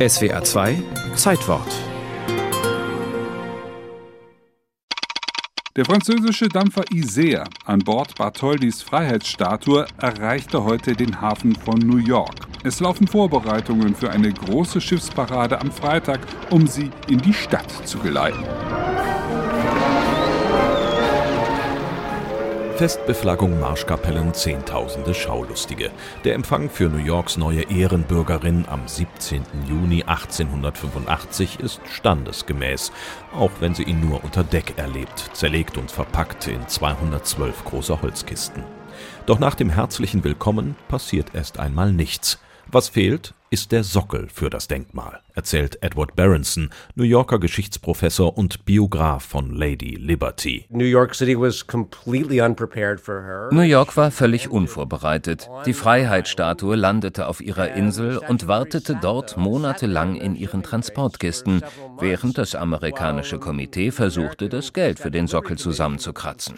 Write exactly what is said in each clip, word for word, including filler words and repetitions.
S W R zwei Zeitwort. Der französische Dampfer Isère an Bord Bartholdis Freiheitsstatue erreichte heute den Hafen von New York. Es laufen Vorbereitungen für eine große Schiffsparade am Freitag, um sie in die Stadt zu geleiten. Festbeflaggung, Marschkapellen, Zehntausende Schaulustige. Der Empfang für New Yorks neue Ehrenbürgerin am siebzehnten Juni achtzehnhundertfünfundachtzig ist standesgemäß, auch wenn sie ihn nur unter Deck erlebt, zerlegt und verpackt in zweihundertzwölf große Holzkisten. Doch nach dem herzlichen Willkommen passiert erst einmal nichts. Was fehlt, ist der Sockel für das Denkmal, erzählt Edward Berenson, New Yorker Geschichtsprofessor und Biograf von Lady Liberty. New York City was completely unprepared for her. New York war völlig unvorbereitet. Die Freiheitsstatue landete auf ihrer Insel und wartete dort monatelang in ihren Transportkisten, während das amerikanische Komitee versuchte, das Geld für den Sockel zusammenzukratzen.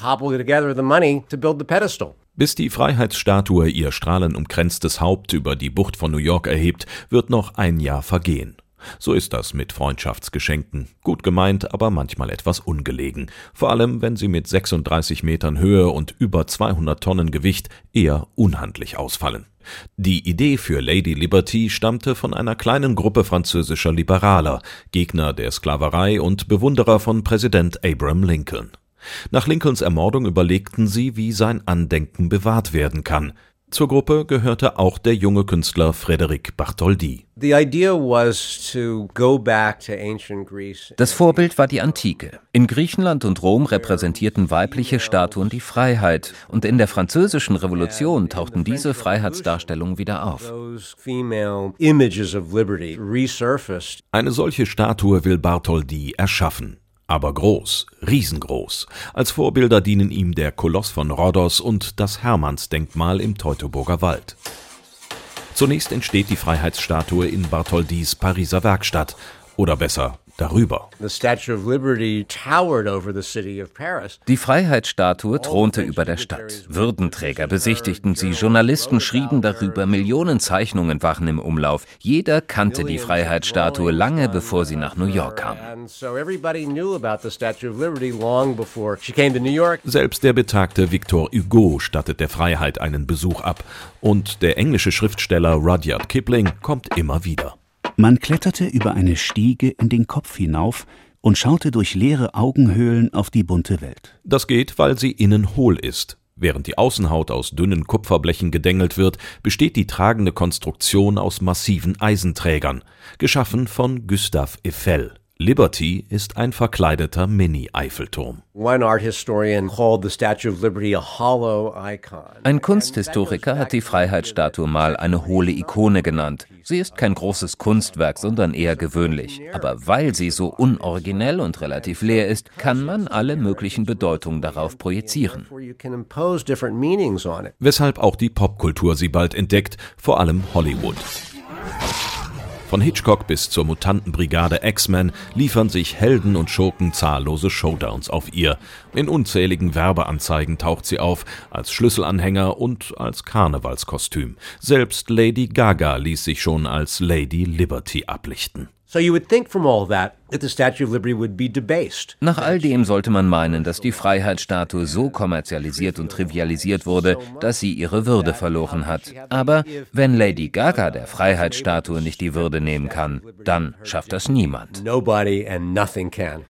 Bis die Freiheitsstatue ihr strahlenumkränztes Haupt über die Bucht von New York erhebt, wird noch ein Jahr vergehen. So ist das mit Freundschaftsgeschenken. Gut gemeint, aber manchmal etwas ungelegen. Vor allem, wenn sie mit sechsunddreißig Metern Höhe und über zweihundert Tonnen Gewicht eher unhandlich ausfallen. Die Idee für Lady Liberty stammte von einer kleinen Gruppe französischer Liberaler, Gegner der Sklaverei und Bewunderer von Präsident Abraham Lincoln. Nach Lincolns Ermordung überlegten sie, wie sein Andenken bewahrt werden kann. Zur Gruppe gehörte auch der junge Künstler Frédéric Bartholdi. Das Vorbild war die Antike. In Griechenland und Rom repräsentierten weibliche Statuen die Freiheit, und in der Französischen Revolution tauchten diese Freiheitsdarstellungen wieder auf. Eine solche Statue will Bartholdi erschaffen. Aber groß, riesengroß. Als Vorbilder dienen ihm der Koloss von Rhodos und das Hermannsdenkmal im Teutoburger Wald. Zunächst entsteht die Freiheitsstatue in Bartholdis Pariser Werkstatt. Oder besser, darüber. Die Freiheitsstatue thronte über der Stadt. Würdenträger besichtigten sie, Journalisten schrieben darüber, Millionen Zeichnungen waren im Umlauf. Jeder kannte die Freiheitsstatue lange bevor sie nach New York kam. Selbst der betagte Victor Hugo stattet der Freiheit einen Besuch ab. Und der englische Schriftsteller Rudyard Kipling kommt immer wieder. Man kletterte über eine Stiege in den Kopf hinauf und schaute durch leere Augenhöhlen auf die bunte Welt. Das geht, weil sie innen hohl ist. Während die Außenhaut aus dünnen Kupferblechen gedengelt wird, besteht die tragende Konstruktion aus massiven Eisenträgern, geschaffen von Gustave Eiffel. Liberty ist ein verkleideter Mini-Eiffelturm. Ein Kunsthistoriker hat die Freiheitsstatue mal eine hohle Ikone genannt. Sie ist kein großes Kunstwerk, sondern eher gewöhnlich. Aber weil sie so unoriginell und relativ leer ist, kann man alle möglichen Bedeutungen darauf projizieren. Weshalb auch die Popkultur sie bald entdeckt, vor allem Hollywood. Von Hitchcock bis zur Mutantenbrigade X-Men liefern sich Helden und Schurken zahllose Showdowns auf ihr. In unzähligen Werbeanzeigen taucht sie auf, als Schlüsselanhänger und als Karnevalskostüm. Selbst Lady Gaga ließ sich schon als Lady Liberty ablichten. Nach all dem sollte man meinen, dass die Freiheitsstatue so kommerzialisiert und trivialisiert wurde, dass sie ihre Würde verloren hat. Aber wenn Lady Gaga der Freiheitsstatue nicht die Würde nehmen kann, dann schafft das niemand.